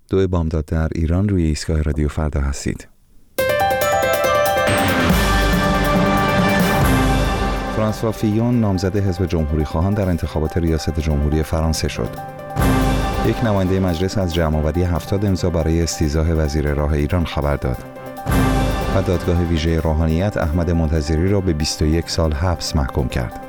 دو بامداد در ایران روی ایستگاه رادیو فردا هستید. فرانسوا فیون نامزد حزب جمهوری خواهان در انتخابات ریاست جمهوری فرانسه شد. یک نماینده مجلس از جمع‌آوری 70 امضا برای استیضاح وزیر راه ایران خبر داد. و دادگاه ویژه روحانیت احمد منتظری را به 21 سال حبس محکوم کرد.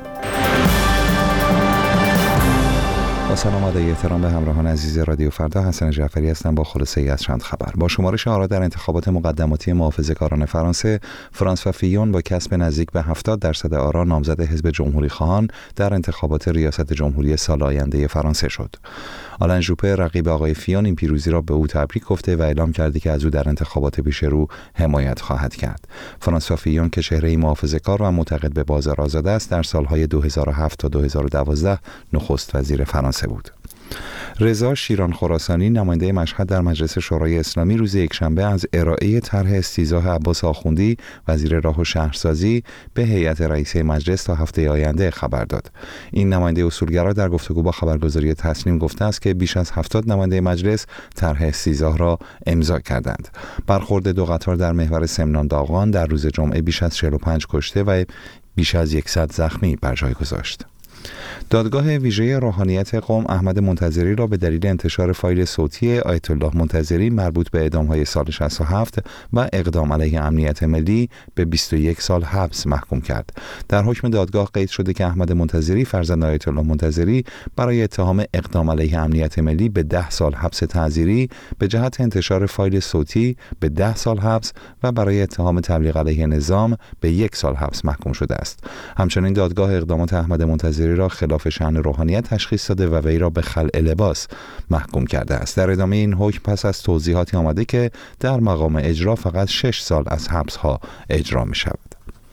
با سلام و ادای احترام به همراهان عزیز رادیو فردا، حسن جعفری هستم با خلاصه‌ای از چند خبر. با شمارش آرا در انتخابات مقدماتی محافظه‌کاران فرانسه، فرانسوا فیون با کسب نزدیک به 70% آرا نامزد حزب جمهوری خواهان در انتخابات ریاست جمهوری سال آینده فرانسه شد. آلن ژوپه رقیب آقای فیون این پیروزی را به او تبریک گفته و اعلام کرده که از او در انتخابات پیش رو حمایت خواهد کرد. فرانسوا فیون که چهره‌ای محافظه‌کار و معتقد به بازار آزاد است، در سالهای 2007 تا 2012 نخست وزیر فرانسه بود. رضا شیران خراسانی نماینده مشهد در مجلس شورای اسلامی روز یکشنبه از ارائه طرح استیضاح عباس آخوندی وزیر راه و شهرسازی به هیئت رئیسه مجلس تا هفته آینده خبر داد. این نماینده اصولگرا در گفتگو با خبرگزاری تسنیم گفته است که بیش از 70 نماینده مجلس طرح استیضاح را امضا کردند. برخورد دو قطار در محور سمنان داغان در روز جمعه بیش از 45 کشته و بیش از 100 زخمی بر جای گذاشت. دادگاه ویژه روحانیت قم احمد منتظری را به دلیل انتشار فایل صوتی آیت الله منتظری مربوط به اعدام‌های سال 67 و اقدام علیه امنیت ملی به 21 سال حبس محکوم کرد. در حکم دادگاه قید شده که احمد منتظری فرزند آیت الله منتظری برای اتهام اقدام علیه امنیت ملی به 10 سال حبس تعزیری به جهت انتشار فایل صوتی به 10 سال حبس و برای اتهام تبلیغ علیه نظام به 1 سال حبس محکوم شده است. همچنین دادگاه اقدامات احمد منتظری را خلاف شأن روحانیت تشخیص داده و وی را به خلع لباس محکوم کرده است. در ادامه این حکم پس از توضیحاتی آمده که در مقام اجرا فقط 6 سال از حبس‌ها اجرا می شود.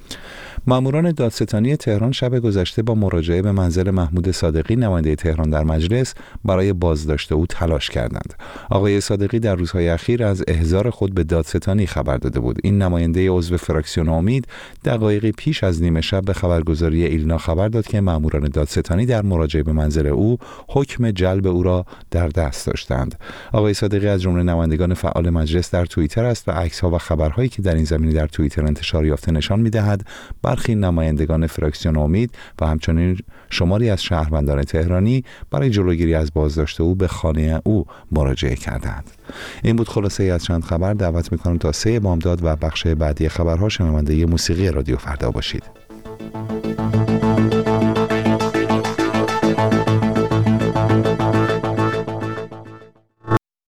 ماموران دادستانی تهران شب گذشته با مراجعه به منزل محمود صادقی نماینده تهران در مجلس برای بازداشت او تلاش کردند. آقای صادقی در روزهای اخیر از احضار خود به دادستانی خبر داده بود. این نماینده عضو فراکسیون امید دقایقی پیش از نیمه شب به خبرگزاری ایلنا خبر داد که ماموران دادستانی در مراجعه به منزل او حکم جلب او را در دست داشتند. آقای صادقی از جمله نمایندگان فعال مجلس در توییتر است و عکس‌ها و خبرهایی که در این زمینه در توییتر انتشار یافته نشان می‌دهد برخی نمایندگان فراکسیون امید و همچنین شماری از شهروندان تهرانی برای جلوگیری از بازداشت او به خانه او مراجعه کردند. این بود خلاصه از چند خبر. دعوت می‌کنم تا 3 بامداد و بخش بعدی خبرها شنونده موسیقی رادیو فردا باشید.